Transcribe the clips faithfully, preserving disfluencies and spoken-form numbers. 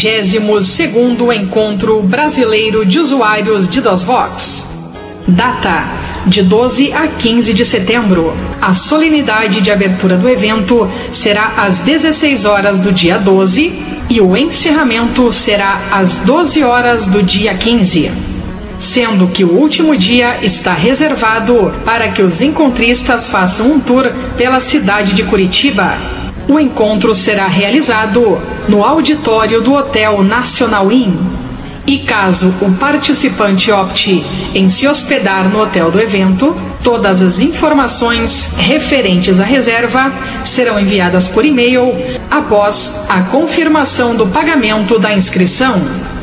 vigésimo segundo Encontro Brasileiro de Usuários de DOSVox. Data: de doze a quinze de setembro. A solenidade de abertura do evento será às dezesseis horas do dia doze e o encerramento será às doze horas do dia quinze. Sendo que o último dia está reservado para que os encontristas façam um tour pela cidade de Curitiba. O encontro será realizado no auditório do Hotel Nacional Inn. E caso o participante opte em se hospedar no hotel do evento, todas as informações referentes à reserva serão enviadas por e-mail após a confirmação do pagamento da inscrição.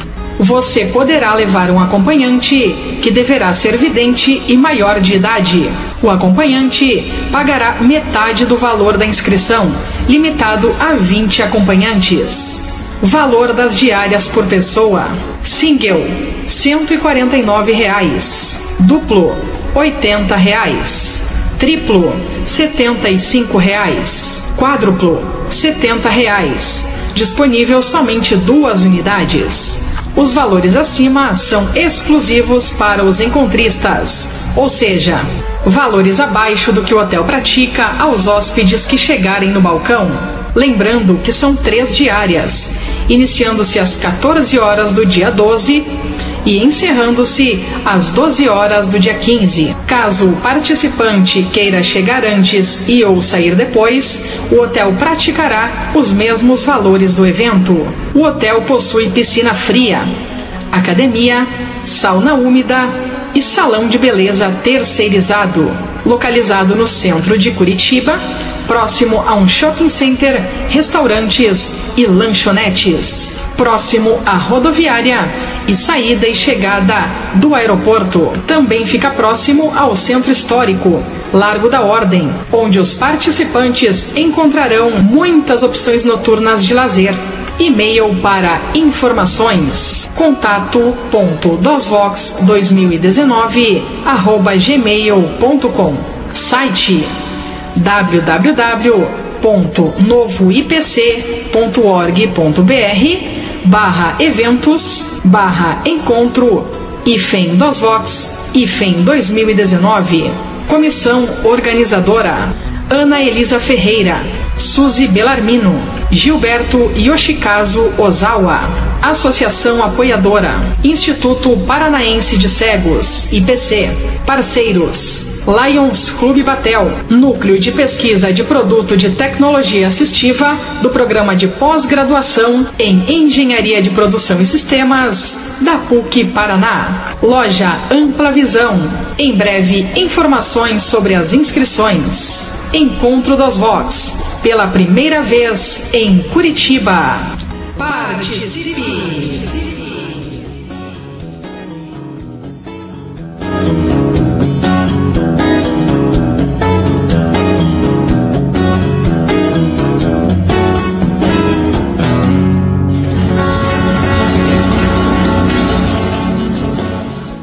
Você poderá levar um acompanhante, que deverá ser vidente e maior de idade. O acompanhante pagará metade do valor da inscrição, limitado a vinte acompanhantes. Valor das diárias por pessoa: single, cento e quarenta e nove reais; duplo, oitenta reais; triplo, setenta e cinco reais; quádruplo, setenta reais. Disponível somente duas unidades. Os valores acima são exclusivos para os encontristas, ou seja, valores abaixo do que o hotel pratica aos hóspedes que chegarem no balcão. Lembrando que são três diárias, iniciando-se às quatorze horas do dia doze e encerrando-se às doze horas do dia quinze. Caso o participante queira chegar antes e ou sair depois, o hotel praticará os mesmos valores do evento. O hotel possui piscina fria, academia, sauna úmida e salão de beleza terceirizado, localizado no centro de Curitiba, próximo a um shopping center, restaurantes e lanchonetes, próximo à rodoviária e saída e chegada do aeroporto. Também fica próximo ao centro histórico, Largo da Ordem, onde os participantes encontrarão muitas opções noturnas de lazer. E-mail para informações: contato ponto dosvox dois mil e dezenove arroba gmail ponto com. Site: w w w ponto novo i p c ponto org ponto b r barra eventos barra encontro hífen DOSVox hífen dois mil e dezenove. Comissão organizadora: Ana Elisa Ferreira, Suzy Belarmino, Gilberto Yoshikazu Ozawa. Associação apoiadora: Instituto Paranaense de Cegos, I P C. Parceiros: Lions Clube Batel, Núcleo de Pesquisa de Produto de Tecnologia Assistiva do Programa de Pós-Graduação em Engenharia de Produção e Sistemas da P U C Paraná. Loja Ampla Visão. Em breve, informações sobre as inscrições. Encontro DOSVox, pela primeira vez em Curitiba. Participe!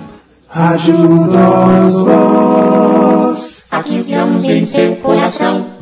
Rádio DOSVox. Há quinze anos em seu coração.